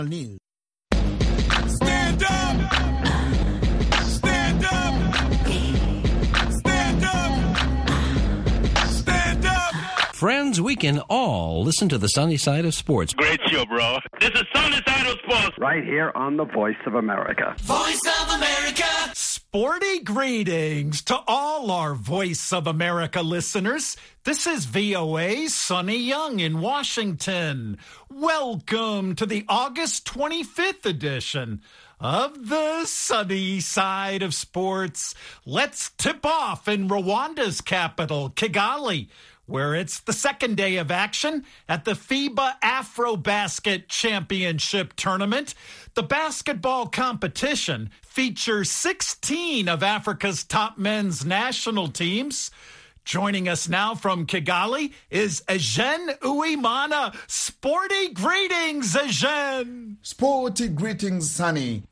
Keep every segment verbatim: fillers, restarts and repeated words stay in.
News. Stand up! Stand up! Stand up! Stand up! Friends, we can all listen to the sunny side of sports. Great show, bro. This is Sunny Side of Sports. Right here on the Voice of America. Voice of America! Sporty greetings to all our Voice of America listeners. This is V O A's Sonny Young in Washington. Welcome to the August twenty-fifth edition of the Sunny Side of Sports. Let's tip off in Rwanda's capital, Kigali, where it's the second day of action at the FIBA Afrobasket Championship Tournament. The basketball competition features sixteen of Africa's top men's national teams. Joining us now from Kigali is Eugene Uwimana. Sporty greetings, Eugene. Sporty greetings, Sunny.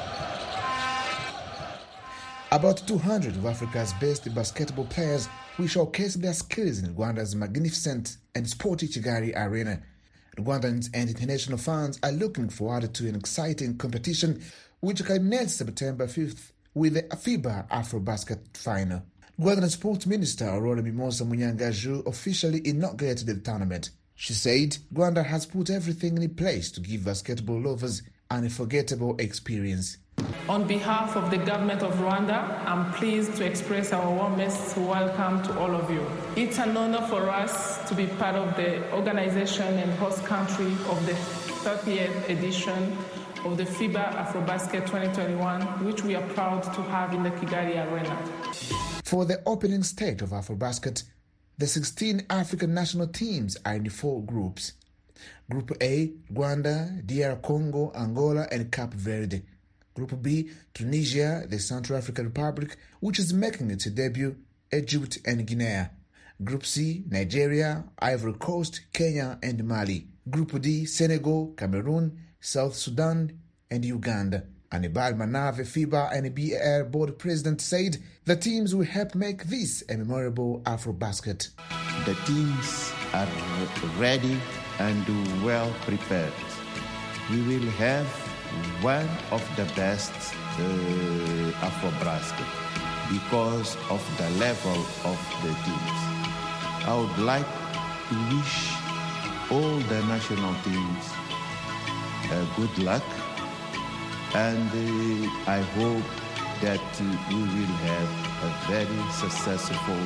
About two hundred of Africa's best basketball players will showcase their skills in Rwanda's magnificent and sporty Kigali Arena. Rwandans and international fans are looking forward to an exciting competition which culminates September fifth with the FIBA Afrobasket Final. Rwandan Sports Minister Aurora Mimosa Munyangaju officially inaugurated the tournament. She said Rwanda has put everything in place to give basketball lovers an unforgettable experience. On behalf of the government of Rwanda, I'm pleased to express our warmest welcome to all of you. It's an honor for us to be part of the organization and host country of the thirtieth edition of the FIBA Afrobasket twenty twenty-one, which we are proud to have in the Kigali Arena. For the opening stage of Afrobasket, the sixteen African national teams are in four groups. Group A, Rwanda, D R Congo, Angola, and Cape Verde. Group B, Tunisia, the Central African Republic, which is making its debut, Egypt and Guinea. Group C, Nigeria, Ivory Coast, Kenya, and Mali. Group D, Senegal, Cameroon, South Sudan, and Uganda. Anibal Manave, FIBA and B A R board president, said the teams will help make this a memorable Afrobasket. The teams are ready and well prepared. We will have one of the best uh, Afrobasket because of the level of the teams. I would like to wish all the national teams uh, good luck, and uh, I hope that uh, we will have a very successful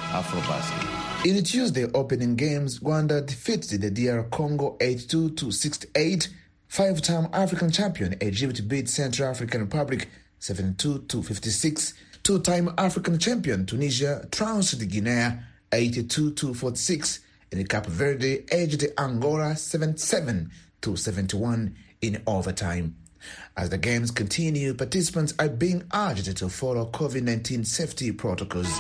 Afrobasket. In the Tuesday opening games, Rwanda defeated the D R Congo eighty-two to sixty-eight. Five-time African champion Egypt beat Central African Republic seventy-two to fifty-six. Two-time African champion Tunisia trounced Guinea eighty-two to forty-six. And Cape Verde edged Angola seventy-seven to seventy-one in overtime. As the games continue, participants are being urged to follow COVID nineteen safety protocols.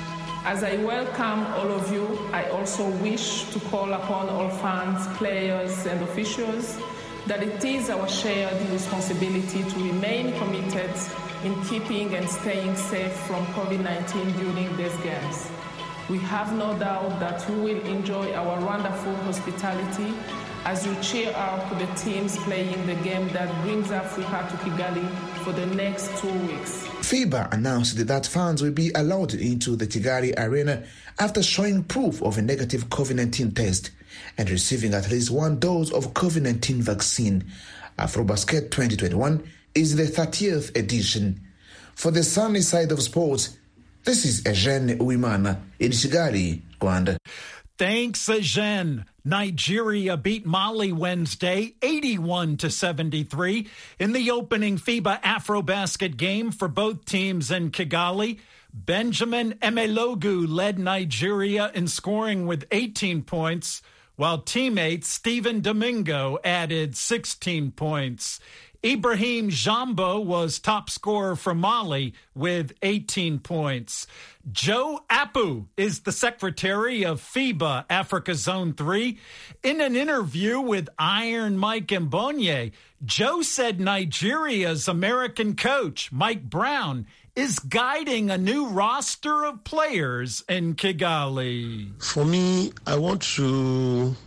As I welcome all of you, I also wish to call upon all fans, players, and officials that it is our shared responsibility to remain committed in keeping and staying safe from COVID nineteen during these games. We have no doubt that you will enjoy our wonderful hospitality as you cheer out to the teams playing the game that brings Africa to Kigali for the next two weeks. FIBA announced that fans will be allowed into the Kigali Arena after showing proof of a negative COVID nineteen test and receiving at least one dose of COVID nineteen vaccine. Afrobasket twenty twenty-one is the thirtieth edition. For the sunny side of sports, this is Eugene Uwimana in Kigali, Rwanda. Thanks, Eugene. Nigeria beat Mali Wednesday eighty-one to seventy-three in the opening FIBA Afrobasket game for both teams in Kigali. Benjamin Emelogu led Nigeria in scoring with eighteen points, while teammate Stephen Domingo added sixteen points. Ibrahim Jambo was top scorer for Mali with eighteen points. Joe Apu is the secretary of FIBA Africa Zone three. In an interview with Iron Mike Mbonye, Joe said Nigeria's American coach, Mike Brown, is guiding a new roster of players in Kigali. For me, I want to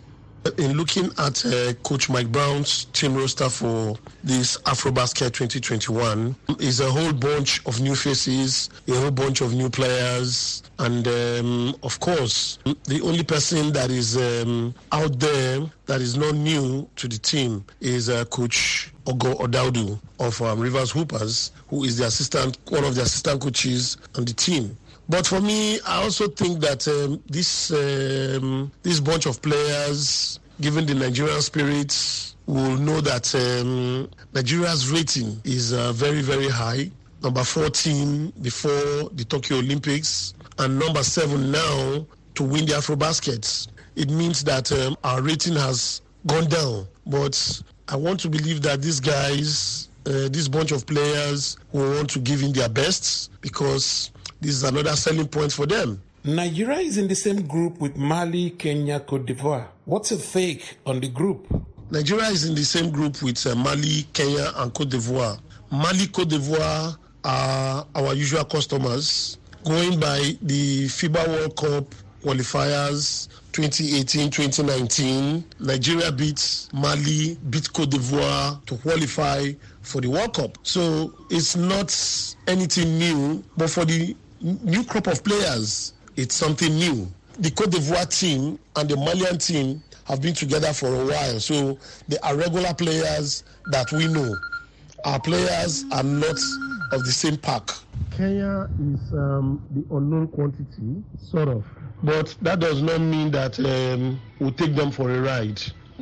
In looking at uh, Coach Mike Brown's team roster for this AfroBasket twenty twenty-one, is a whole bunch of new faces, a whole bunch of new players, and um, of course, the only person that is um, out there that is not new to the team is uh, Coach Ogo Odaudu of um, Rivers Hoopers, who is the assistant, one of the assistant coaches on the team. But for me, I also think that um, this um, this bunch of players, given the Nigerian spirit, will know that um, Nigeria's rating is uh, very, very high. Number fourteen before the Tokyo Olympics, and number seven now to win the AfroBasket. It means that um, our rating has gone down. But I want to believe that these guys, uh, this bunch of players, will want to give in their best, because this is another selling point for them. Nigeria is in the same group with Mali, Kenya, Cote d'Ivoire. What's your take on the group? Nigeria is in the same group with uh, Mali, Kenya, and Cote d'Ivoire. Mali, Cote d'Ivoire are our usual customers. Going by the FIBA World Cup qualifiers twenty eighteen twenty nineteen, Nigeria beat Mali, beat Cote d'Ivoire to qualify for the World Cup. So it's not anything new, but for the new crop of players, it's something new. The Cote d'Ivoire team and the Malian team have been together for a while, so they are regular players that we know. Our players are not of the same pack. Kenya is um, the unknown quantity, sort of. But that does not mean that um, we'll take them for a ride.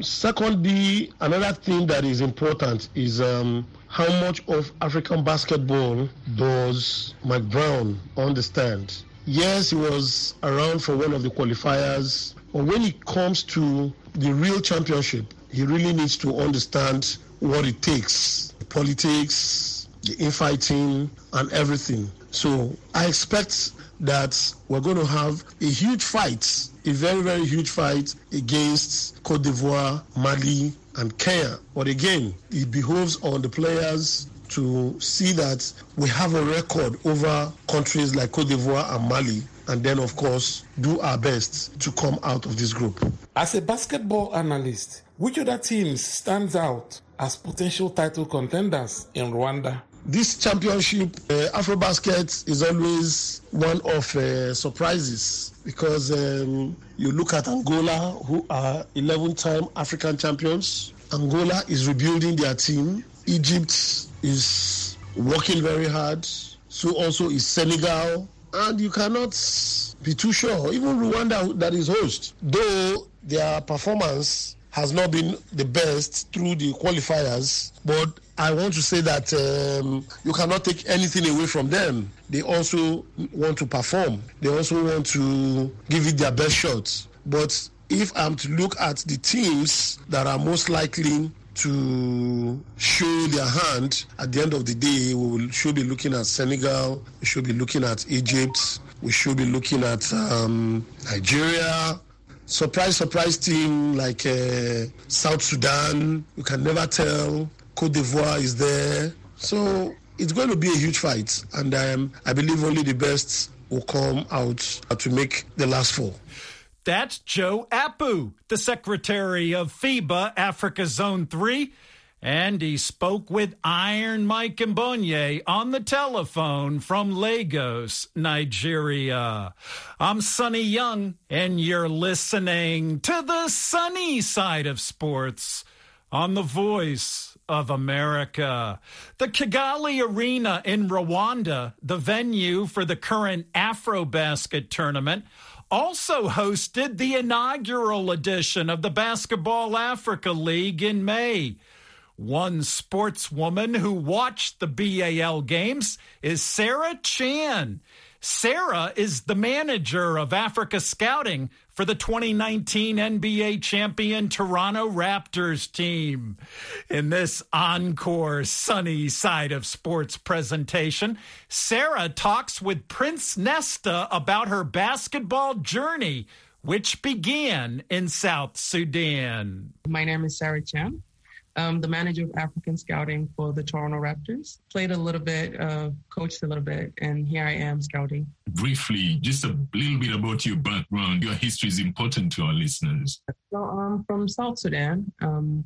Secondly, another thing that is important is um, how much of African basketball does Mike Brown understand? Yes, he was around for one of the qualifiers, but when it comes to the real championship, he really needs to understand what it takes, the politics, the infighting, and everything. So I expect that we're going to have a huge fight, a very, very huge fight against Cote d'Ivoire, Mali, and Kenya. But again, it behoves on the players to see that we have a record over countries like Cote d'Ivoire and Mali, and then, of course, do our best to come out of this group. As a basketball analyst, which other teams stands out as potential title contenders in Rwanda? This championship, uh, AfroBasket, is always one of uh, surprises, because um, you look at Angola, who are eleven-time African champions. Angola is rebuilding their team. Egypt is working very hard. So also is Senegal. And you cannot be too sure. Even Rwanda, that is host, though their performance has not been the best through the qualifiers, but I want to say that um, you cannot take anything away from them. They also want to perform. They also want to give it their best shot. But if I'm to look at the teams that are most likely to show their hand, at the end of the day, we will, should be looking at Senegal, we should be looking at Egypt, we should be looking at um, Nigeria. Surprise, surprise team like uh, South Sudan, you can never tell. Cote d'Ivoire is there. So it's going to be a huge fight. And um, I believe only the best will come out to make the last four. That's Joe Apu, the secretary of FIBA Africa Zone three. And he spoke with Iron Mike Mbonye on the telephone from Lagos, Nigeria. I'm Sonny Young, and you're listening to the sunny side of sports on the Voice of America. The Kigali Arena in Rwanda, the venue for the current AfroBasket tournament, also hosted the inaugural edition of the Basketball Africa League in May. One sportswoman who watched the B A L games is Sarah Chan. Sarah is the manager of Africa Scouting for the twenty nineteen N B A champion Toronto Raptors team. In this encore sunny side of sports presentation, Sarah talks with Prince Nesta about her basketball journey, which began in South Sudan. My name is Sarah Chan. um, the manager of African scouting for the Toronto Raptors. Played a little bit, uh, coached a little bit, and here I am scouting. Briefly, just a little bit about your background. Your history is important to our listeners. So I'm from South Sudan. Um,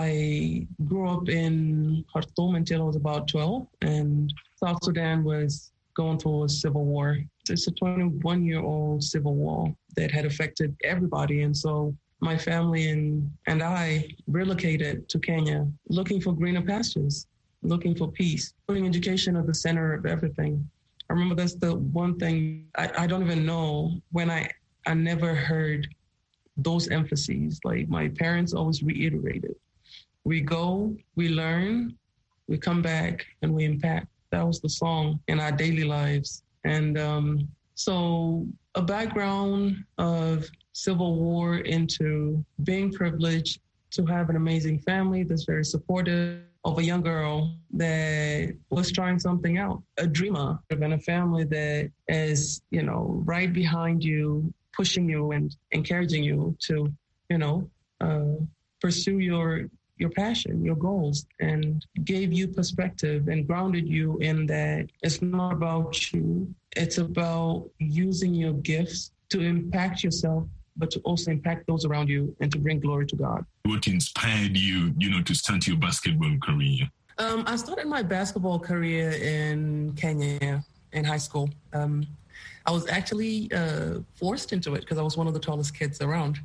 I grew up in Khartoum until I was about twelve, and South Sudan was going through a civil war. It's a twenty-one-year-old civil war that had affected everybody, and so my family and, and I relocated to Kenya looking for greener pastures, looking for peace, putting education at the center of everything. I remember that's the one thing, I, I don't even know when I, I never heard those emphases. Like my parents always reiterated, we go, we learn, we come back and we impact. That was the song in our daily lives. And um, so a background of civil war into being privileged to have an amazing family that's very supportive of a young girl that was trying something out, a dreamer, and a family that is, you know, right behind you, pushing you and encouraging you to, you know, uh, pursue your your passion, your goals, and gave you perspective and grounded you in that it's not about you. It's about using your gifts to impact yourself, but to also impact those around you and to bring glory to God. What inspired you, you know, to start your basketball career? Um, I started my basketball career in Kenya in high school. Um, I was actually uh, forced into it because I was one of the tallest kids around.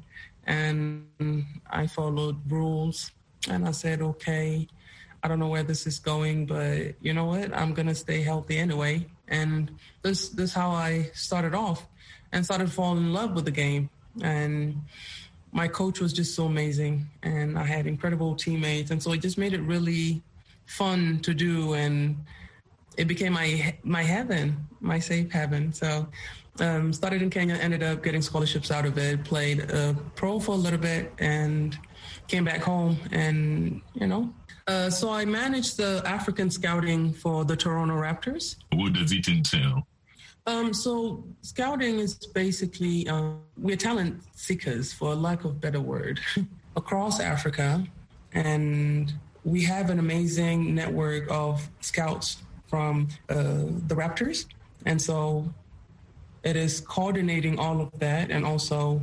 And I followed rules. And I said, okay, I don't know where this is going, but you know what? I'm going to stay healthy anyway. And this, this is how I started off and started falling in love with the game. And my coach was just so amazing. And I had incredible teammates. And so it just made it really fun to do. And it became my my heaven, my safe heaven. So um, started in Kenya, ended up getting scholarships out of it, played uh, pro for a little bit, and came back home. And, you know, uh, so I managed the African scouting for the Toronto Raptors. What does it entail? Um, so scouting is basically, uh, we're talent seekers, for lack of a better word, across Africa. And we have an amazing network of scouts from uh, the Raptors. And so it is coordinating all of that and also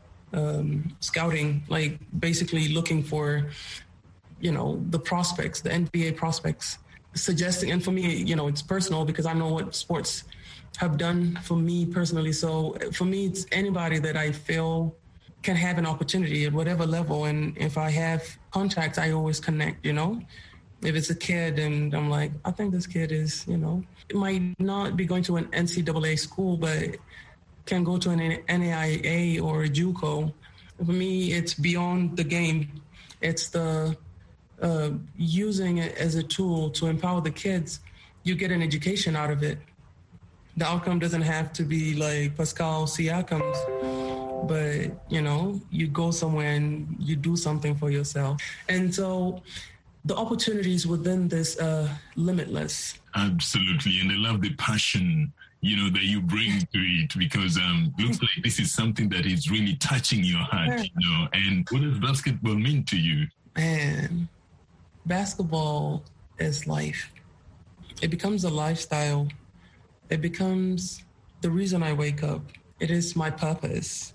um, scouting, like basically looking for, you know, the prospects, the N B A prospects, suggesting. And for me, you know, it's personal because I know what sports have done for me personally. So for me, it's anybody that I feel can have an opportunity at whatever level. And if I have contacts, I always connect, you know. If it's a kid and I'm like, I think this kid is, you know, it might not be going to an N C double A school, but can go to an N A I A or a JUCO. For me, it's beyond the game. It's the uh, using it as a tool to empower the kids. You get an education out of it. The outcome doesn't have to be like Pascal Siakam's, but, you know, you go somewhere and you do something for yourself. And so the opportunities within this uh, limitless. Absolutely. And I love the passion, you know, that you bring to it, because um looks like this is something that is really touching your heart, you know. And what does basketball mean to you? Man, basketball is life. It becomes a lifestyle. It becomes the reason I wake up. It is my purpose.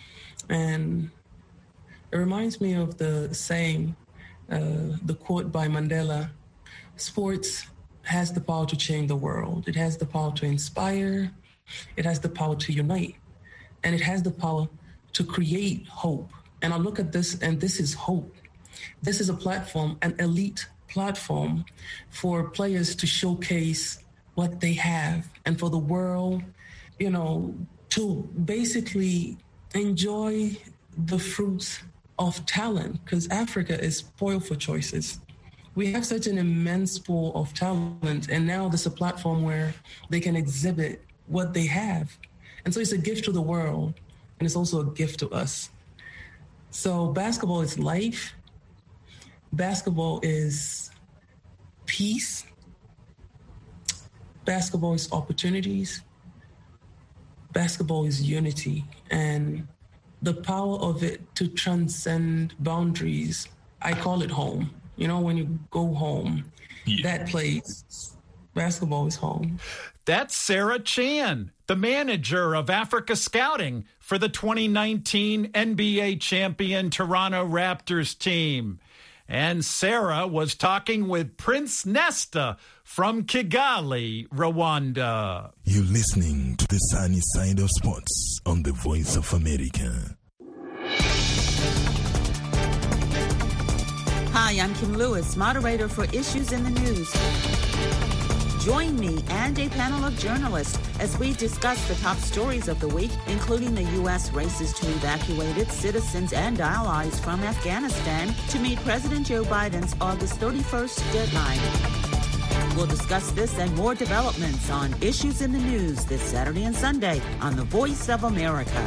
And it reminds me of the saying, Uh, the quote by Mandela: sports has the power to change the world. It has the power to inspire. It has the power to unite. And it has the power to create hope. And I look at this, and this is hope. This is a platform, an elite platform for players to showcase what they have and for the world, you know, to basically enjoy the fruits of talent, because Africa is spoiled for choices. We have such an immense pool of talent, and now there's a platform where they can exhibit what they have. And so it's a gift to the world, and it's also a gift to us. So basketball is life. Basketball is peace. Basketball is opportunities. Basketball is unity. And the power of it to transcend boundaries, I call it home. You know, when you go home, yeah. that place, basketball is home. That's Sarah Chan, the manager of Africa Scouting for the twenty nineteen N B A champion Toronto Raptors team. And Sarah was talking with Prince Nesta from Kigali, Rwanda. You're listening to the sunny side of sports on the Voice of America. Hi, I'm Kim Lewis, moderator for Issues in the News. Join me and a panel of journalists as we discuss the top stories of the week, including the U S races to evacuate its citizens and allies from Afghanistan to meet President Joe Biden's August thirty-first deadline. We'll discuss this and more developments on Issues in the News this Saturday and Sunday on The Voice of America.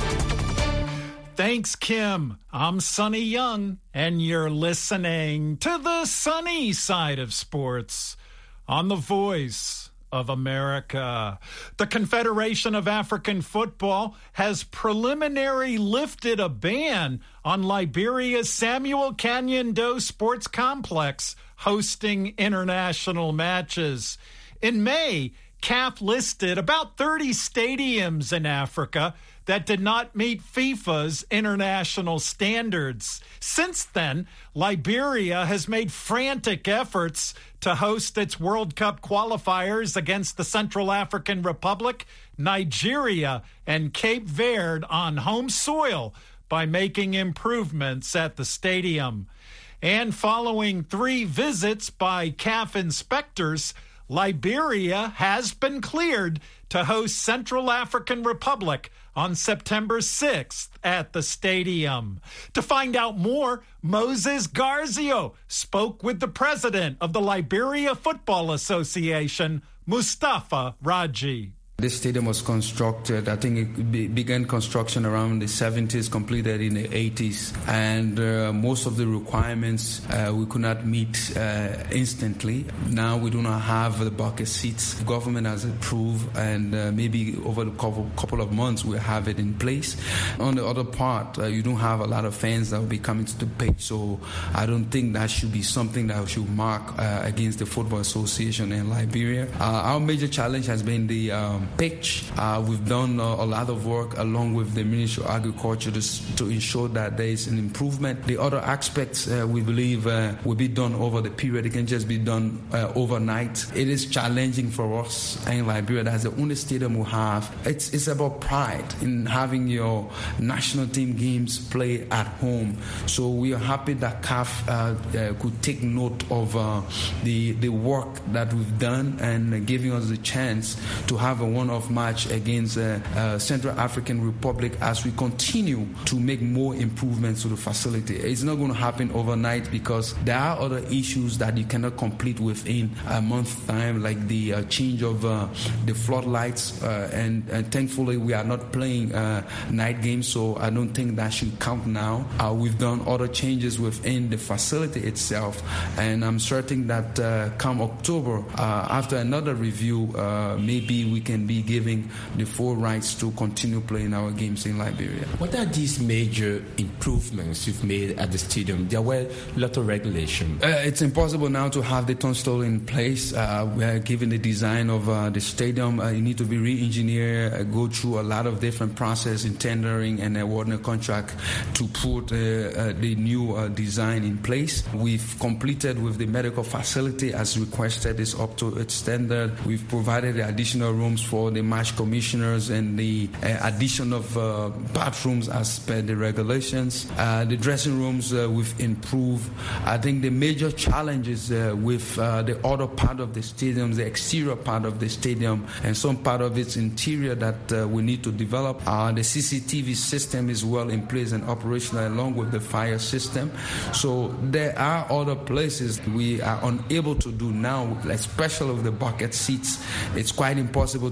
Thanks, Kim. I'm Sonny Young, and you're listening to the sunny side of sports on The Voice of America. The Confederation of African Football has preliminary lifted a ban on Liberia's Samuel Canyon Doe Sports Complex hosting international matches. In May, C A F listed about thirty stadiums in Africa that did not meet FIFA's international standards. Since then, Liberia has made frantic efforts to host its World Cup qualifiers against the Central African Republic, Nigeria, and Cape Verde on home soil by making improvements at the stadium. And following three visits by C A F inspectors, Liberia has been cleared to host Central African Republic on September sixth at the stadium. To find out more, Moses Garzio spoke with the president of the Liberia Football Association, Mustafa Raji. This stadium was constructed, I think it be, began construction around the seventies, completed in the eighties. And uh, most of the requirements uh, we could not meet uh, instantly. Now we do not have the bucket seats. The government has approved, and uh, maybe over the couple, couple of months we'll have it in place. On the other part, uh, you don't have a lot of fans that will be coming to the pitch. So I don't think that should be something that should mark uh, against the Football Association in Liberia. Uh, our major challenge has been the um, pitch. Uh, we've done uh, a lot of work along with the Ministry of Agriculture to, to ensure that there is an improvement. The other aspects uh, we believe uh, will be done over the period. It can just be done uh, overnight. It is challenging for us in Liberia. That's the only stadium we have. It's, it's about pride in having your national team games play at home. So we are happy that C A F uh, uh, could take note of uh, the, the work that we've done and uh, giving us the chance to have a one-off match against uh, uh, Central African Republic as we continue to make more improvements to the facility. It's not going to happen overnight because there are other issues that you cannot complete within a month's time, like the uh, change of uh, the floodlights, uh, and, and thankfully we are not playing uh, night games, so I don't think that should count now. Uh, we've done other changes within the facility itself, and I'm certain that uh, come October, uh, after another review, uh, maybe we can be giving the full rights to continue playing our games in Liberia. What are these major improvements you've made at the stadium? There were a lot of regulations. Uh, it's impossible now to have the turnstile in place. Uh, we are given the design of uh, the stadium. Uh, you need to be re-engineered, uh, go through a lot of different process in tendering and awarding a contract to put uh, uh, the new uh, design in place. We've completed with the medical facility as requested. It's up to its standard. We've provided the additional rooms for the match commissioners and the uh, addition of uh, bathrooms as per the regulations. Uh, the dressing rooms uh, we've improved. I think the major challenges uh, with uh, the other part of the stadium, the exterior part of the stadium, and some part of its interior that uh, we need to develop. Uh, the C C T V system is well in place and operational along with the fire system. So there are other places we are unable to do now, especially with the bucket seats. It's quite impossible to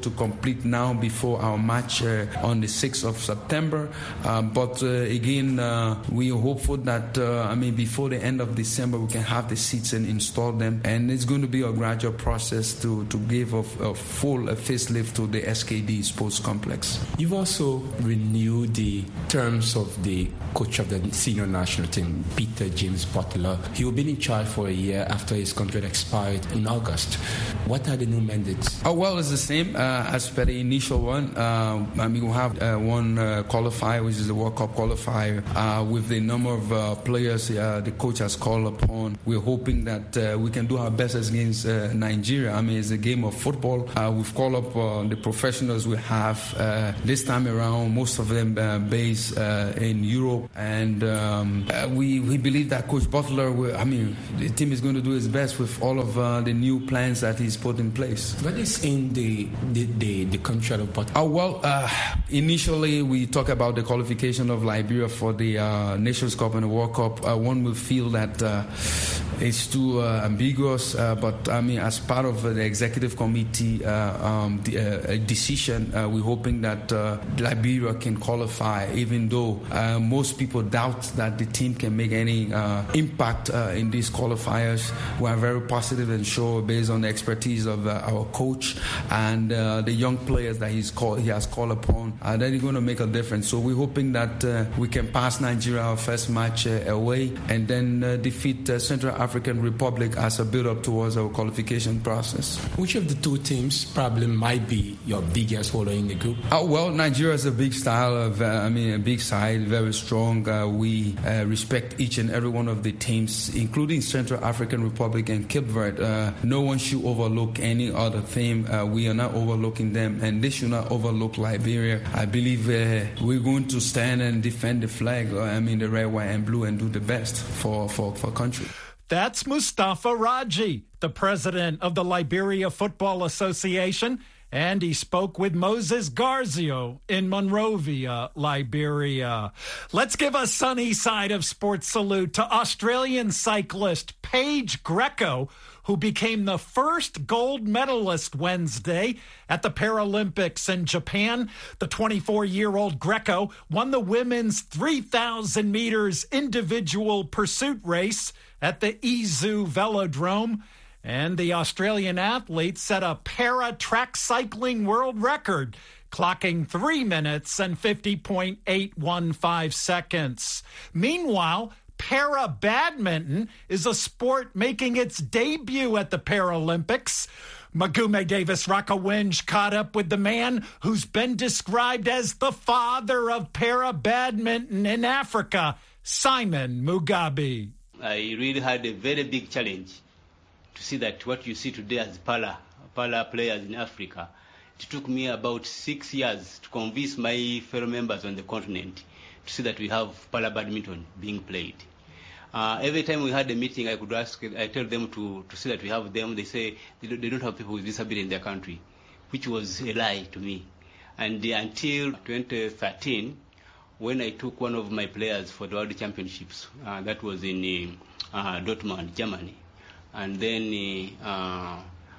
to complete now before our match uh, on the sixth of September. Uh, but uh, again, uh, we are hopeful that uh, I mean before the end of December we can have the seats and install them, and it's going to be a gradual process to, to give a, a full a facelift to the S K D Sports Complex. You've also renewed the terms of the coach of the senior national team, Peter James Butler. He will be in charge for a year after his contract expired in August. What are the new mandates? Oh, well, it's the same uh, as per the initial one. Uh, I mean, we have uh, one uh, qualifier, which is the World Cup qualifier, uh, with the number of uh, players uh, the coach has called upon. We're hoping that uh, we can do our best against uh, Nigeria. I mean, it's a game of football. Uh, we've called up uh, the professionals we have uh, this time around, most of them uh, based uh, in Europe. And um, uh, we, we believe that Coach Butler, will, I mean, the team is going to do its best with all of uh, the new plans that he's put in place. What is in the the, the, the contract of Butler? Uh, well, uh, initially we talk about the qualification of Liberia for the uh, Nations Cup and the World Cup. Uh, one will feel that uh, it's too uh, ambiguous, uh, but I mean, as part of uh, the executive committee uh, um, the, uh, decision, uh, we're hoping that uh, Liberia can qualify, even though uh, most people doubt that the team can make any uh, impact uh, in these qualifiers. We are very positive and sure, based on the expertise of uh, our coach and uh, the young players that he's called, he has called upon, uh, that is going to make a difference. So we're hoping that uh, we can pass Nigeria our first match uh, away and then uh, defeat uh, Central African Republic as a build-up towards our qualification process. Which of the two teams probably might be your biggest follower in the group? Uh, well, Nigeria is a big style of, uh, I mean, a big side, very strong. Uh, we uh, respect each and every one of the teams, including Central African Republic and Cape Verde. Uh, no one should overlook any other team. Uh, we are not overlooking them, and they should not overlook Liberia. I believe uh, we're going to stand and defend the flag, uh, I mean, the red, white, and blue, and do the best for, for, for country. That's Mustafa Raji, the president of the Liberia Football Association, and he spoke with Moses Garzio in Monrovia, Liberia. Let's give a sunny side of sports salute to Australian cyclist Paige Greco, who became the first gold medalist Wednesday at the Paralympics in Japan. The twenty-four-year-old Greco won the women's three thousand meters individual pursuit race at the Izu Velodrome. And the Australian athlete set a para-track cycling world record, clocking three minutes and fifty point eight one five seconds. Meanwhile, para-badminton is a sport making its debut at the Paralympics. Magume Davis-Rakowinj caught up with the man who's been described as the father of para-badminton in Africa, Simon Mugabe. I really had a very big challenge to see that what you see today as para, para players in Africa. It took me about six years to convince my fellow members on the continent to see that we have para badminton being played. Uh, every time we had a meeting, I could ask, I tell them to, to see that we have them. They say they don't, they don't have people with disability in their country, which was a lie to me. And uh, until twenty thirteen, when I took one of my players for the World Championships, uh, that was in uh, Dortmund, Germany. And then uh,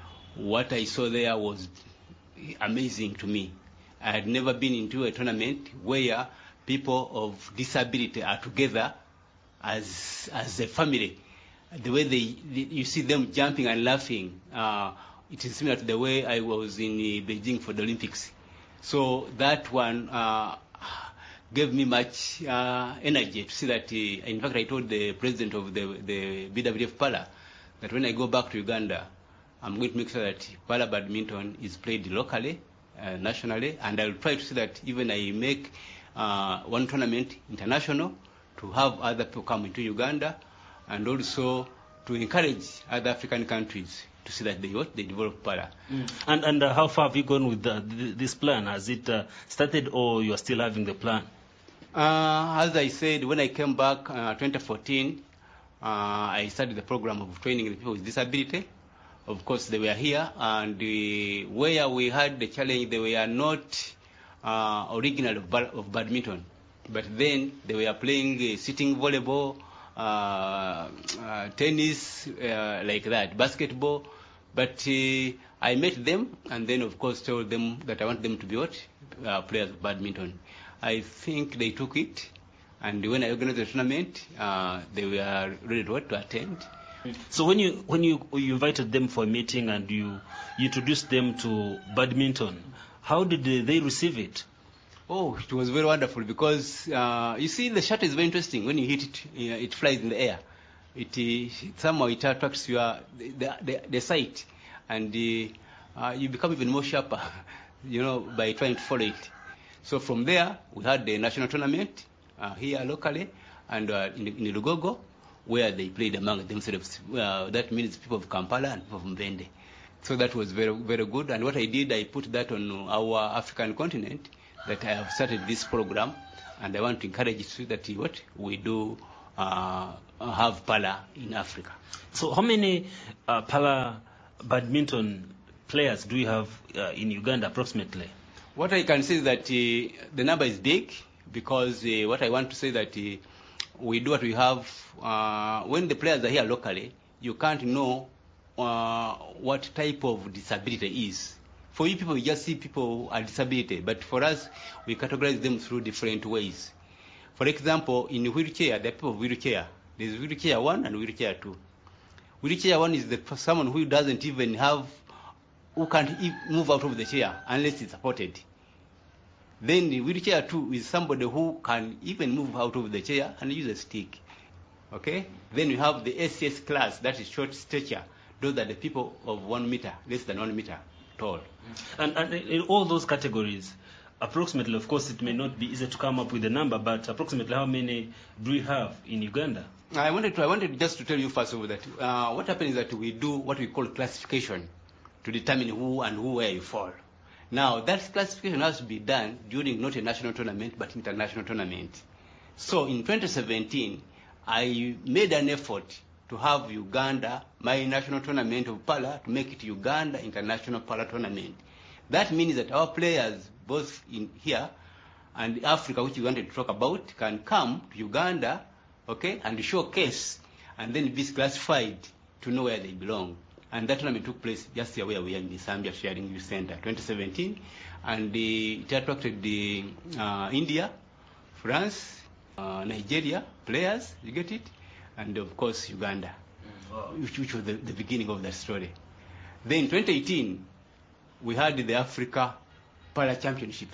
what I saw there was amazing to me. I had never been into a tournament where people of disability are together as as a family. The way they, they you see them jumping and laughing, uh, it is similar to the way I was in uh, Beijing for the Olympics. So that one uh, gave me much uh, energy to see that. Uh, in fact, I told the president of the the B W F Para that when I go back to Uganda, I'm going to make sure that para badminton is played locally, uh, nationally, and I'll try to see that even I make uh, one tournament international to have other people come into Uganda, and also to encourage other African countries to see that they what they develop para. Mm. And and uh, how far have you gone with the, this plan? Has it uh, started, or you are still having the plan? Uh, as I said, when I came back uh, twenty fourteen. Uh, I started the program of training the people with disability. Of course, they were here, and uh, where we had the challenge, they were not uh, original of, of badminton, but then they were playing uh, sitting volleyball, uh, uh, tennis, uh, like that, basketball. But uh, I met them and then, of course, told them that I want them to be what? Uh, players of badminton. I think they took it, and when I organized the tournament, uh, they were ready to, what, to attend. So when you when you, you invited them for a meeting and you, you introduced them to badminton, how did they, they receive it? Oh, it was very wonderful because uh, you see the shuttle is very interesting. When you hit it, uh, it flies in the air. It uh, somehow it attracts your the the, the sight, and uh, uh, you become even more sharper, you know, by trying to follow it. So from there, we had the national tournament uh, here locally, and uh, in, in Lugogo, where they played among themselves. Uh, that means people of Kampala and people from Bende. So that was very very good. And what I did, I put that on our African continent, that I have started this program, and I want to encourage you that what we do uh, have Pala in Africa. So how many uh, Pala badminton players do you have uh, in Uganda approximately? What I can say is that uh, the number is big, because uh, what I want to say that uh, we do what we have. Uh, when the players are here locally, you can't know uh, what type of disability is. For you people, you just see people are disability, but for us, we categorize them through different ways. For example, in wheelchair, there are people with wheelchair. There's wheelchair one and wheelchair two. Wheelchair one is the someone who doesn't even have, who can't move out of the chair unless it's supported. Then the wheelchair two is somebody who can even move out of the chair and use a stick. Okay? Then we have the S C S class, that is short stature. Those are the people of one meter, less than one meter tall. And, and in all those categories, approximately, of course, it may not be easy to come up with a number, but approximately how many do we have in Uganda? I wanted to, I wanted just to tell you first of all that uh, what happens is that we do what we call classification to determine who and who where you fall. Now, that classification has to be done during not a national tournament, but international tournament. So in twenty seventeen, I made an effort to have Uganda, my national tournament of Pala, to make it Uganda International Pala Tournament. That means that our players, both in here and Africa, which we wanted to talk about, can come to Uganda, okay, and showcase, and then be classified to know where they belong. And that tournament took place just here where we are in the Zambia Sharing Youth Center, twenty seventeen, and the, it attracted the uh, India, France, uh, Nigeria players, you get it, and of course Uganda, wow. which, which was the, the beginning of that story. Then in twenty eighteen, we had the Africa Para Championships.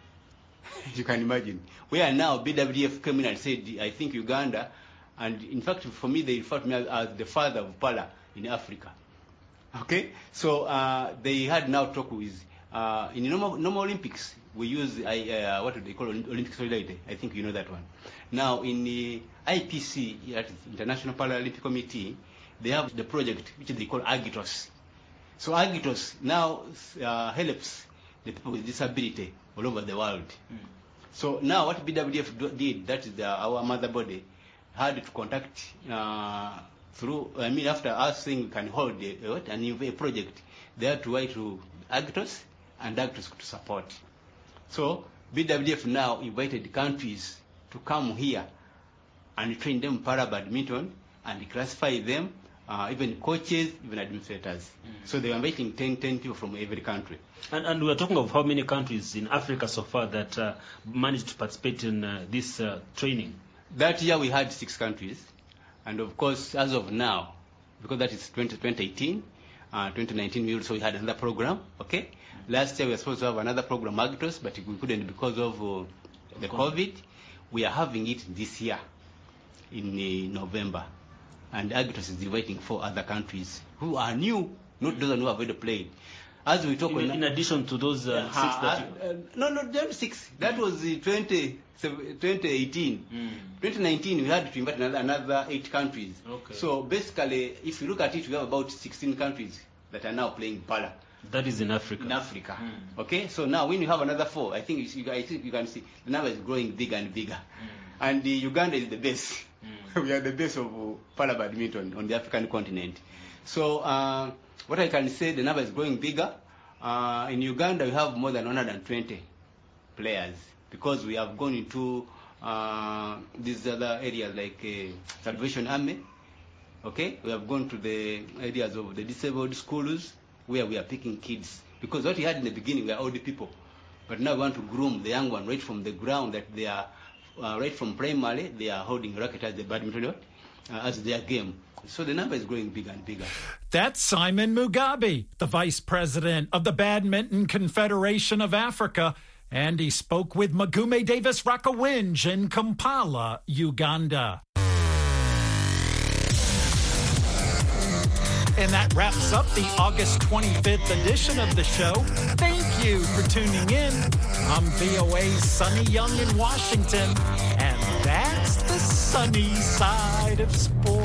You can imagine. Where now B W D F came in and said, I think Uganda, and in fact for me they refer to me as, as the father of Pala in Africa. Okay, so uh, they had now talk with uh, in normal, normal Olympics we use uh, what do they call Olympic solidarity? I think you know that one. Now in the I P C, that is International Paralympic Committee, they have the project which they call Agitos. So Agitos now uh, helps the people with disability all over the world. Mm. So now what B W D F do, did, that is the, our mother body, had to contact uh, through, I mean, after us saying we can hold a, what, an, a project, they had to write to Agitos and Agitos to support. So B W D F now invited countries to come here and train them para badminton and classify them, uh, even coaches, even administrators. Mm-hmm. So they were inviting ten, ten people from every country. And, and we are talking of how many countries in Africa so far that uh, managed to participate in uh, this uh, training? That year we had six countries. And of course, as of now, because that is twenty eighteen, uh, twenty nineteen we also had another program, okay? Mm-hmm. Last year we were supposed to have another program, Agitos, but we couldn't because of uh, the COVID. We are having it this year in uh, November. And Agitos is inviting four other countries who are new, not those who have already played. As we talk, in, in addition to those uh, uh, six that you... uh, no, no, just six. That was uh, twenty eighteen. Mm. twenty nineteen, we had to invite another, another eight countries. Okay. So basically, if you look at it, we have about sixteen countries that are now playing Pala. That is in Africa. In Africa. Mm. Okay. So now, when you have another four, I think you, I think you can see the number is growing bigger and bigger. Mm. And uh, Uganda is the base. Mm. We are the base of uh, Pala badminton on the African continent. So uh, what I can say, the number is growing bigger. Uh, in Uganda, we have more than one hundred twenty players because we have gone into uh, these other areas like uh, Salvation Army. Okay, we have gone to the areas of the disabled schools where we are picking kids. Because what we had in the beginning were older people. But now we want to groom the young one right from the ground, that they are, uh, right from primary, they are holding racket as the badminton, uh, as their game. So the number is growing bigger and bigger. That's Simon Mugabe, the vice president of the Badminton Confederation of Africa. And he spoke with Magume Davis Rakawinj in Kampala, Uganda. And that wraps up the August twenty-fifth edition of the show. Thank you for tuning in. I'm V O A's Sonny Young in Washington. And that's the sunny side of sports.